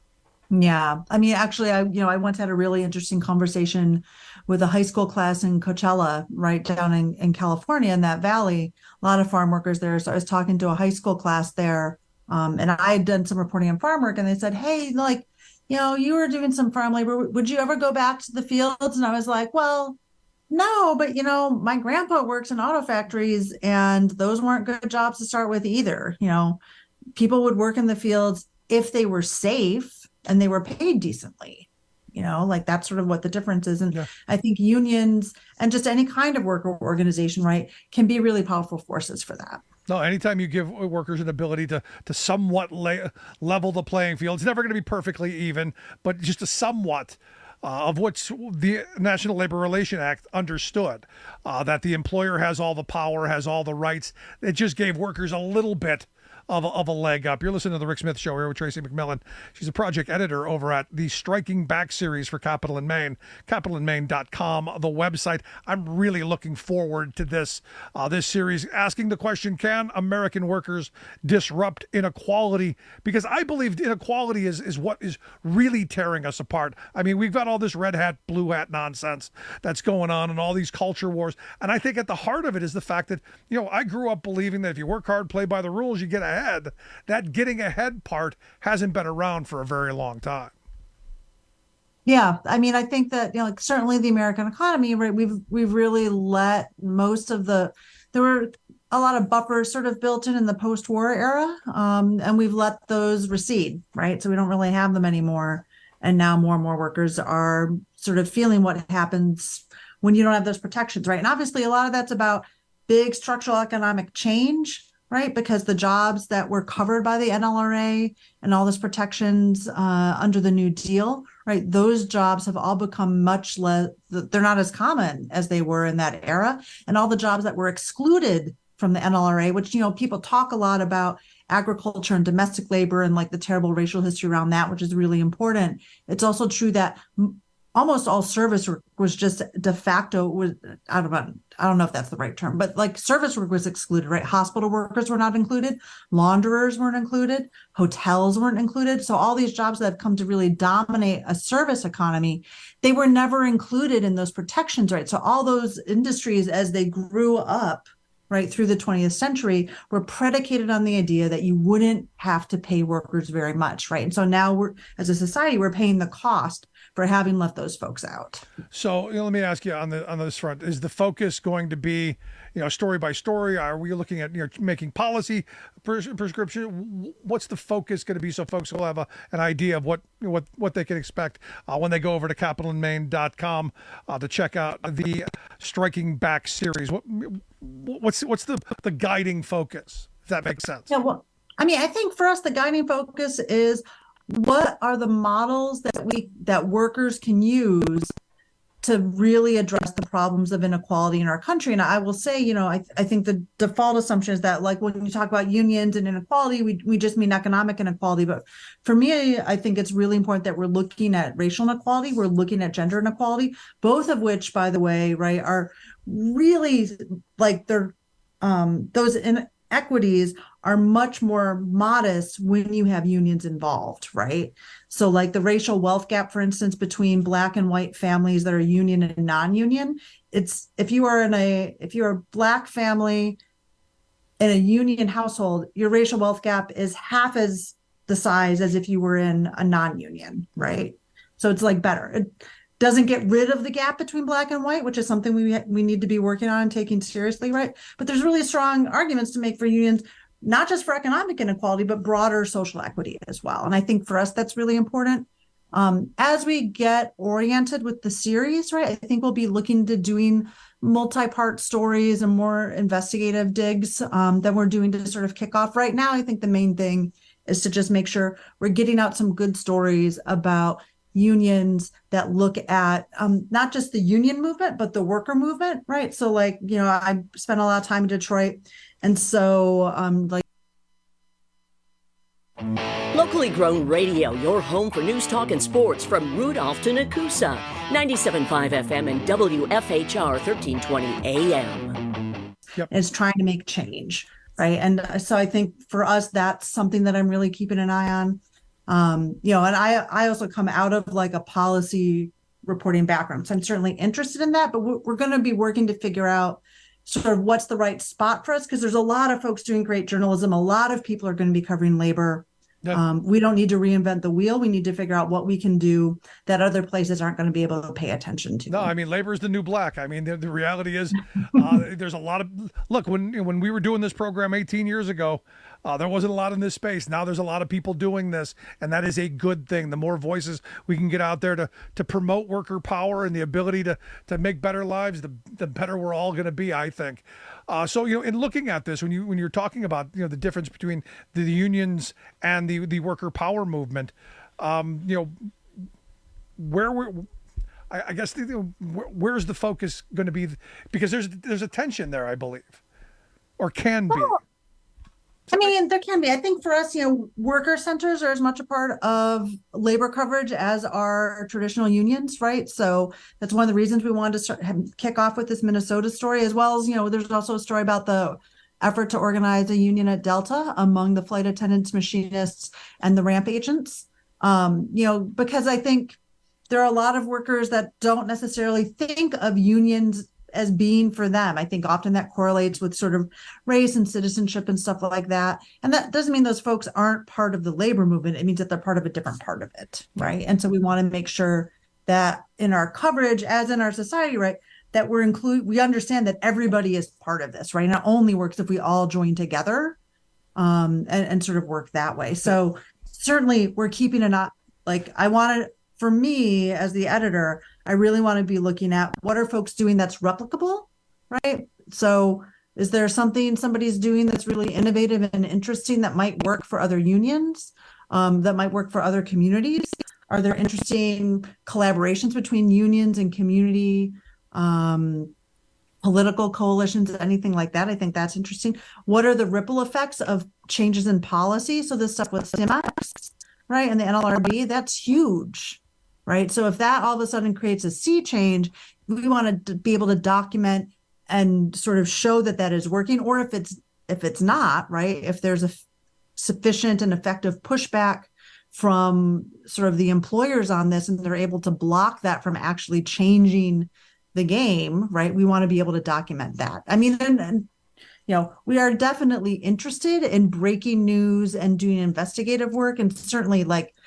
Yeah. I mean, actually, I once had a really interesting conversation with a high school class in Coachella, right down in California, in that valley, a lot of farm workers there. So I was talking to a high school class there, and I had done some reporting on farm work, and they said, hey, like, you were doing some farm labor. Would you ever go back to the fields? And I was like, well, no, but my grandpa works in auto factories, and those weren't good jobs to start with either. People would work in the fields if they were safe and they were paid decently, like that's sort of what the difference is. And yeah. I think unions and just any kind of worker organization, right, can be really powerful forces for that. No, anytime you give workers an ability to somewhat level the playing field, it's never going to be perfectly even, but just a somewhat of which the National Labor Relations Act understood, that the employer has all the power, has all the rights. It just gave workers a little bit of a leg up. You're listening to the Rick Smith Show here with Tracy McMillan. She's a project editor over at the Striking Back series for Capital in Maine, capitalinmaine.com, the website. I'm really looking forward to this series, asking the question, can American workers disrupt inequality? Because I believe inequality is what is really tearing us apart. I mean, we've got all this red hat, blue hat nonsense that's going on and all these culture wars. And I think at the heart of it is the fact that, I grew up believing that if you work hard, play by the rules, you get ahead. That getting ahead part hasn't been around for a very long time. Yeah, I mean, I think that certainly the American economy, right? We've really let most of there were a lot of buffers sort of built in the post-war era, and we've let those recede, right? So we don't really have them anymore, and now more and more workers are sort of feeling what happens when you don't have those protections, right? And obviously, a lot of that's about big structural economic change, right? Because the jobs that were covered by the NLRA and all those protections under the New Deal, right? Those jobs have all become much less, they're not as common as they were in that era. And all the jobs that were excluded from the NLRA, which, people talk a lot about agriculture and domestic labor and like the terrible racial history around that, which is really important. It's also true that almost all service work was just de facto I don't know if that's the right term, but like service work was excluded, right? Hospital workers were not included, launderers weren't included, hotels weren't included. So all these jobs that have come to really dominate a service economy, they were never included in those protections, right? So all those industries, as they grew up, right, through the 20th century, were predicated on the idea that you wouldn't have to pay workers very much, right? And so now as a society, we're paying the cost for having left those folks out. So let me ask you on this front: is the focus going to be, story by story? Are we looking at making policy prescription? What's the focus going to be so folks will have an idea of what they can expect when they go over to capitalinmaine.com to check out the Striking Back series? What's the guiding focus, if that makes sense? Yeah, well, I mean, I think for us the guiding focus is, what are the models that workers can use to really address the problems of inequality in our country? And I will say, I think the default assumption is that, like, when you talk about unions and inequality, we just mean economic inequality. But for me, I think it's really important that we're looking at racial inequality, we're looking at gender inequality, both of which, by the way, right, are really like those inequities are much more modest when you have unions involved, right? So like the racial wealth gap, for instance, between Black and white families that are union and non-union, it's if you're a Black family in a union household, your racial wealth gap is half as the size as if you were in a non-union, right? So it's like better. It doesn't get rid of the gap between Black and white, which is something we need to be working on and taking seriously, right? But there's really strong arguments to make for unions, not just for economic inequality, but broader social equity as well. And I think for us, that's really important. As we get oriented with the series, right, I think we'll be looking to doing multi-part stories and more investigative digs that we're doing to sort of kick off. Right now, I think the main thing is to just make sure we're getting out some good stories about unions that look at not just the union movement, but the worker movement, right? So like, I spent a lot of time in Detroit. And so Locally grown radio, your home for news, talk, and sports from Rudolph to Nakusa. 97.5 FM and WFHR 1320 AM. Yep. Is trying to make change, right? And so I think for us, that's something that I'm really keeping an eye on. And I also come out of like a policy reporting background. So I'm certainly interested in that, but we're going to be working to figure out sort of what's the right spot for us, because there's a lot of folks doing great journalism. A lot of people are going to be covering labor. Yeah. We don't need to reinvent the wheel. We need to figure out what we can do that other places aren't going to be able to pay attention to. No, I mean, labor is the new black. I mean, the reality is there's a lot of, look, when we were doing this program 18 years ago, there wasn't a lot in this space. Now there's a lot of people doing this, and that is a good thing. The more voices we can get out there to promote worker power and the ability to make better lives, the better we're all going to be, I think. So, in looking at this, when you're talking about, the difference between the unions and the worker power movement, where's the focus going to be? Because there's a tension there, I believe, or can be. I mean, there can be. I think for us, worker centers are as much a part of labor coverage as are traditional unions, right? So that's one of the reasons we wanted to kick off with this Minnesota story, as well as, there's also a story about the effort to organize a union at Delta among the flight attendants, machinists, and the ramp agents. Because I think there are a lot of workers that don't necessarily think of unions as being for them. I think often that correlates with sort of race and citizenship and stuff like that. And that doesn't mean those folks aren't part of the labor movement. It means that they're part of a different part of it, right? And so we want to make sure that in our coverage, as in our society, right, that we understand that everybody is part of this, right? And it only works if we all join together and sort of work that way. So certainly we're keeping an eye, for me as the editor, I really want to be looking at what are folks doing that's replicable, right? So is there something somebody's doing that's really innovative and interesting that might work for other unions, that might work for other communities? Are there interesting collaborations between unions and community, political coalitions, anything like that? I think that's interesting. What are the ripple effects of changes in policy? So this stuff with CMS, right, and the NLRB, that's huge. Right. So if that all of a sudden creates a sea change, we want to be able to document and sort of show that that is working. Or if it's not, right, if there's a sufficient and effective pushback from sort of the employers on this and they're able to block that from actually changing the game, right, we want to be able to document that. I mean, and we are definitely interested in breaking news and doing investigative work, and certainly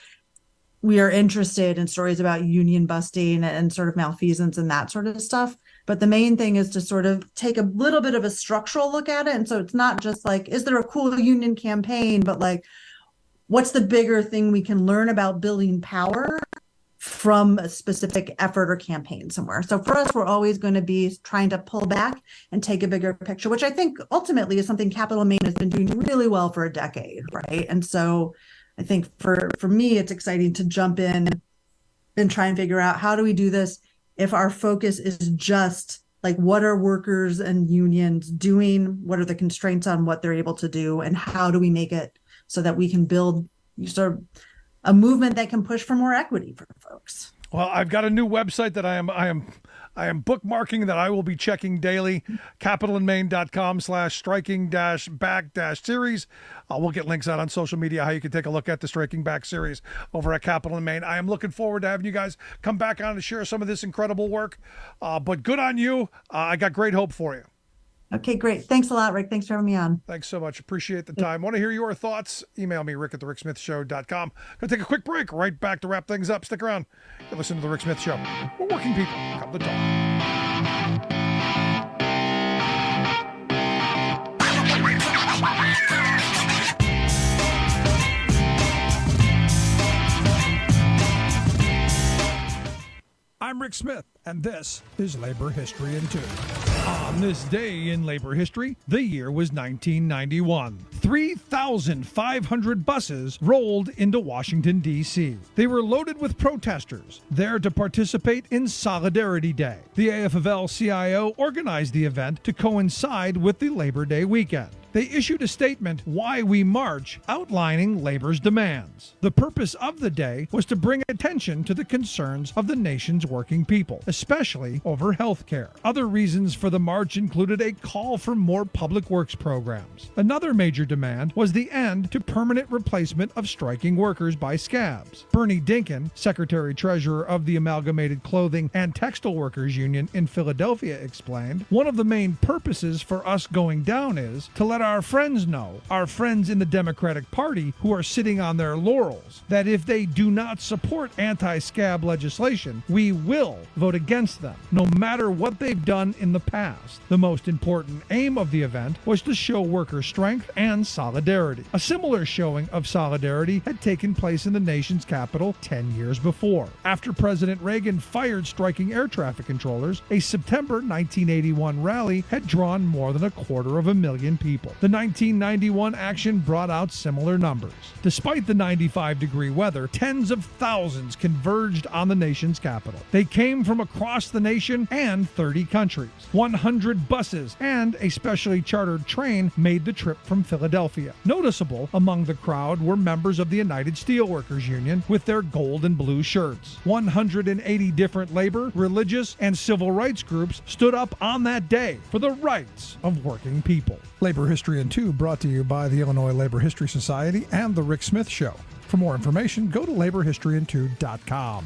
we are interested in stories about union busting and sort of malfeasance and that sort of stuff. But the main thing is to sort of take a little bit of a structural look at it. And so it's not just is there a cool union campaign, but what's the bigger thing we can learn about building power from a specific effort or campaign somewhere. So for us, we're always going to be trying to pull back and take a bigger picture, which I think ultimately is something Capital Maine has been doing really well for a decade, right? And so I think for me, it's exciting to jump in and try and figure out how do we do this if our focus is just what are workers and unions doing? What are the constraints on what they're able to do? And how do we make it so that we can build sort of a movement that can push for more equity for folks? Well, I've got a new website that I am bookmarking that I will be checking daily, capitalandmaine.com/striking-back-series. We'll get links out on social media how you can take a look at the Striking Back series over at Capital and Maine. I am looking forward to having you guys come back on and share some of this incredible work. But good on you. I got great hope for you. Okay, great. Thanks a lot, Rick. Thanks for having me on. Thanks so much. Appreciate the time. Want to hear your thoughts? Email me, rick@thericksmithshow.com. Going to take a quick break. Right back to wrap things up. Stick around. You're listening to The Rick Smith Show. We're working people. Come to talk. I'm Rick Smith, and this is Labor History in 2. On this day in labor history, the year was 1991. 3,500 buses rolled into Washington, D.C. They were loaded with protesters, there to participate in Solidarity Day. The AFL-CIO organized the event to coincide with the Labor Day weekend. They issued a statement, "Why We March," outlining labor's demands. The purpose of the day was to bring attention to the concerns of the nation's working people, especially over health care. Other reasons for the march included a call for more public works programs. Another major demand was the end to permanent replacement of striking workers by scabs. Bernie Dinkin, Secretary-Treasurer of the Amalgamated Clothing and Textile Workers Union in Philadelphia, explained, "One of the main purposes for us going down is to let our friends know, our friends in the Democratic Party who are sitting on their laurels, that if they do not support anti-scab legislation, we will vote against them, no matter what they've done in the past." The most important aim of the event was to show worker strength and solidarity. A similar showing of solidarity had taken place in the nation's capital 10 years before. After President Reagan fired striking air traffic controllers, a September 1981 rally had drawn more than 250,000 people. people. The 1991 action brought out similar numbers. Despite the 95-degree weather, tens of thousands converged on the nation's capital. They came from across the nation and 30 countries. 100 buses and a specially chartered train made the trip from Philadelphia. Noticeable among the crowd were members of the United Steelworkers Union with their gold and blue shirts. 180 different labor, religious, and civil rights groups stood up on that day for the rights of working people. Labor History in 2 brought to you by the Illinois Labor History Society and The Rick Smith Show. For more information, go to laborhistoryin2.com.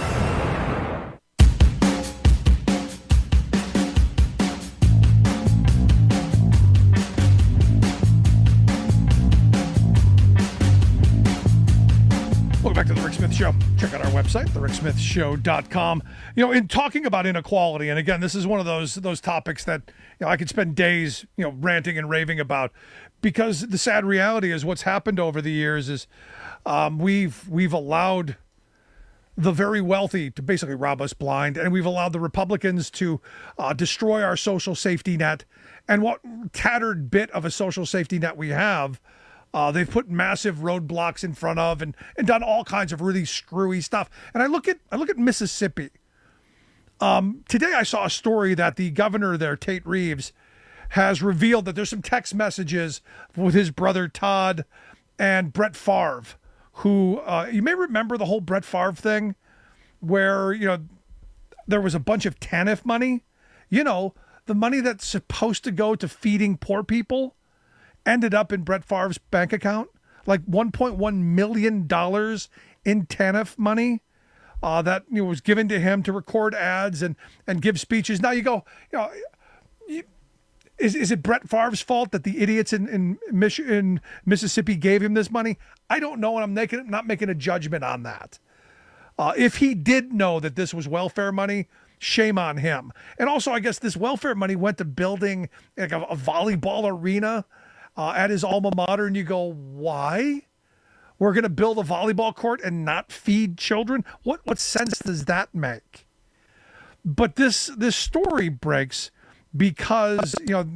Welcome back to The Rick Smith Show. Check out our website, thericksmithshow.com. You know, in talking about inequality, and again, this is one of those topics that, you know, I could spend days, you know, ranting and raving about, because the sad reality is what's happened over the years is we've allowed the very wealthy to basically rob us blind, and we've allowed the Republicans to destroy our social safety net. And what tattered bit of a social safety net we have, they've put massive roadblocks in front of and done all kinds of really screwy stuff. And I look at Mississippi. Today I saw a story that the governor there, Tate Reeves, has revealed that there's some text messages with his brother Todd and Brett Favre, who you may remember the whole Brett Favre thing, where, you know, there was a bunch of TANF money, you know, the money that's supposed to go to feeding poor people, ended up in Brett Favre's bank account, like $1.1 million in TANF money that, you know, was given to him to record ads and give speeches. Now you go, you know, is it Brett Favre's fault that the idiots in Mississippi gave him this money? I don't know, and I'm not making a judgment on that. If he did know that this was welfare money, shame on him. And also, I guess this welfare money went to building like a volleyball arena at his alma mater, and you go, why? We're going to build a volleyball court and not feed children? What sense does that make? But this story breaks because, you know,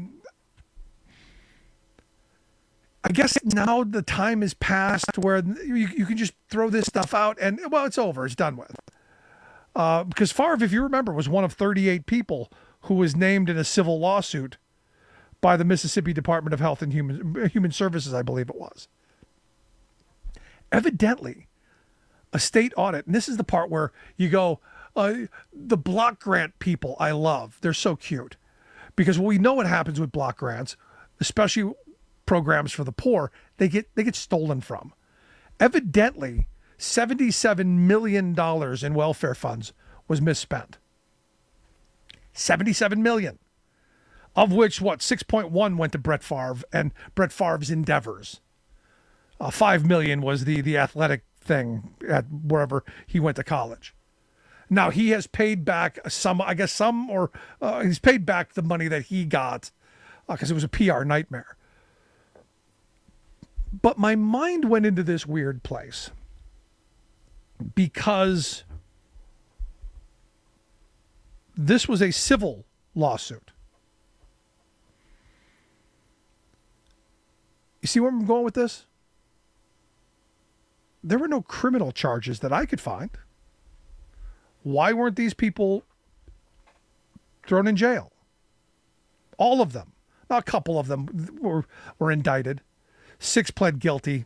I guess now the time has passed where you can just throw this stuff out and, well, it's over. It's done with. Because Favre, if you remember, was one of 38 people who was named in a civil lawsuit by the Mississippi Department of Health and Human Services, I believe it was. Evidently, a state audit, and this is the part where you go, the block grant people I love. They're so cute. Because we know what happens with block grants, especially programs for the poor, they get stolen from. Evidently, $77 million in welfare funds was misspent. $77 million. Of which, 6.1 went to Brett Favre and Brett Favre's endeavors. $5 million was the athletic thing at wherever he went to college. Now, he has paid back he's paid back the money that he got because it was a PR nightmare. But my mind went into this weird place because this was a civil lawsuit. You see where I'm going with this? There were no criminal charges that I could find. Why weren't these people thrown in jail? All of them. Now, a couple of them were indicted. 6 pled guilty.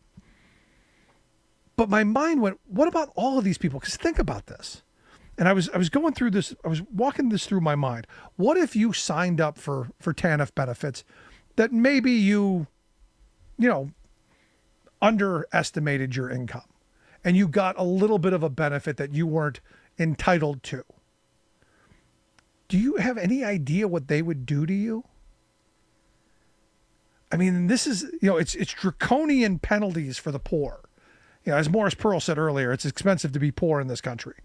But my mind went, what about all of these people? Because think about this. And I was going through this, I was walking this through my mind. What if you signed up for TANF benefits that maybe you underestimated your income and you got a little bit of a benefit that you weren't entitled to? Do you have any idea what they would do to you? I mean, this is, it's draconian penalties for the poor. As Morris Pearl said earlier, it's expensive to be poor in this country.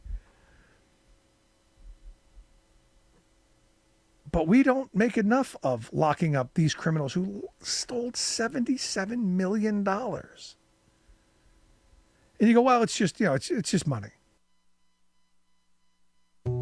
But we don't make enough of locking up these criminals who stole $77 million. And you go, well, it's just, it's just money.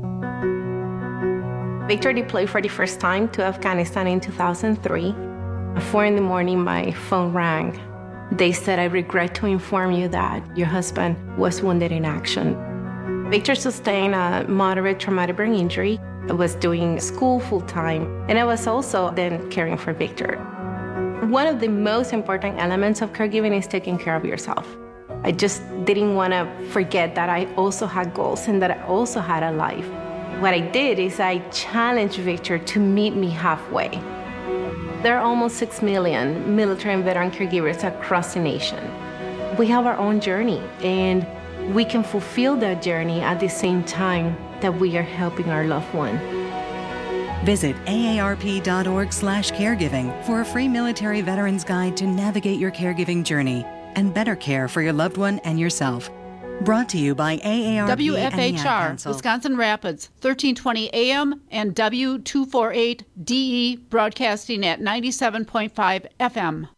Victor deployed for the first time to Afghanistan in 2003. 4 a.m, my phone rang. They said, "I regret to inform you that your husband was wounded in action." Victor sustained a moderate traumatic brain injury. I was doing school full-time, and I was also then caring for Victor. One of the most important elements of caregiving is taking care of yourself. I just didn't want to forget that I also had goals and that I also had a life. What I did is I challenged Victor to meet me halfway. There are almost 6 million military and veteran caregivers across the nation. We have our own journey, and we can fulfill that journey at the same time that we are helping our loved one. Visit aarp.org/caregiving for a free military veterans guide to navigate your caregiving journey and better care for your loved one and yourself. Brought to you by AARP WFHR, Wisconsin Rapids, 1320 AM and W248DE, broadcasting at 97.5 FM.